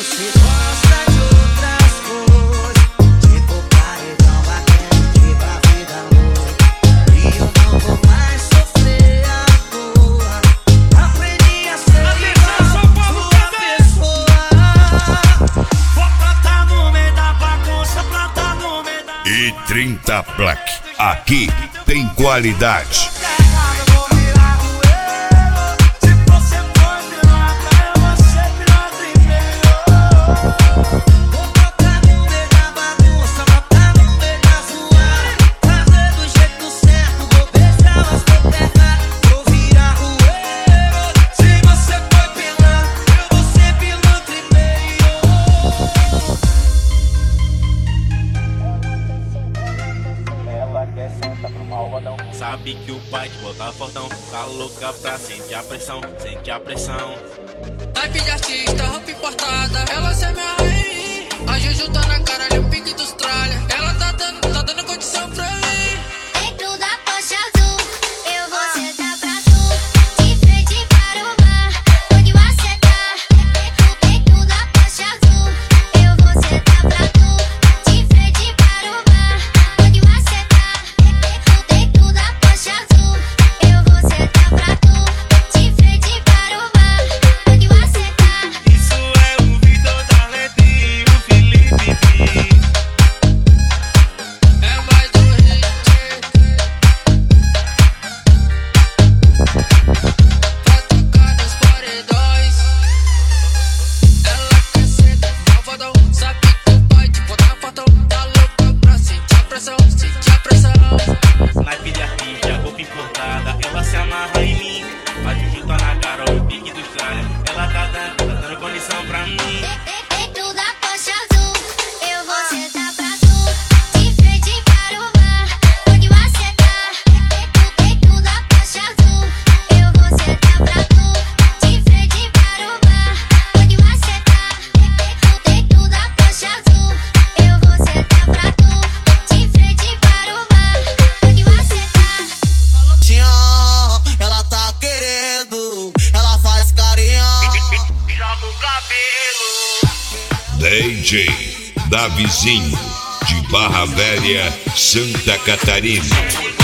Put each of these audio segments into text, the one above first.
você gosta de outras coisas, tipo paredão batendo pra vida louca. E eu não vou mais sofrer à toa. Aprendi a ser igual sua pessoa. Vou plantar no meio da bagunça, plantar no meio da... E 30 Black, aqui tem qualidade. Sabe que o pai te bota fortão, tá louca pra sentir a pressão, sente a pressão. Type de artista, roupa importada, ela se minha rainha. A Juju tá na cara, ali o pique dos tralha. Ela tá dando condição pra mim. Dentro da Porsche azul, eu vou sentar pra tu, de frente para o mar, onde você tá. Dentro da Porsche azul, eu vou sentar pra tu, de frente para o mar, onde você tá. Dentro da Porsche azul, eu vou sentar pra tu, de frente para o mar, onde você tá. Isso é o Vitor da Letrinho, o Felipe. É mais do hit. Pra tocar nos paredões. Ela quer ser malvadão, sabe que o pai te bota fortão. Tá louca pra sentir a pressão, sentir a pressão. Naipe de artista, roupa importada, ela se amarra em mim. A Juju tá na cara, o pique dos tralha. Ela tá dando condição pra mim. Dentro da Porsche azul, eu vou sentar pra tu, de frente para o mar, onde você tá. Dentro da Porsche azul, eu vou sentar pra tu, de frente para o mar, onde você tá. Dentro da Porsche azul, eu vou sentar pra tu, de frente para o mar, onde você tá. Ela tá querendo, ela faz carinho. Joga o cabelo. DJ Davizinho, de Barra Velha, Santa Catarina.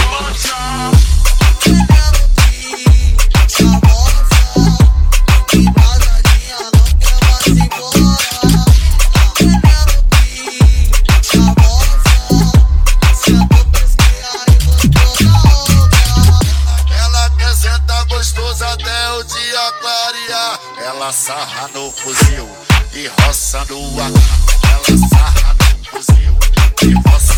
Ela quer sentar gostoso até o dia clarear. Ela sarra no fuzil e roça no ar. Ela sarra no fuzil e roça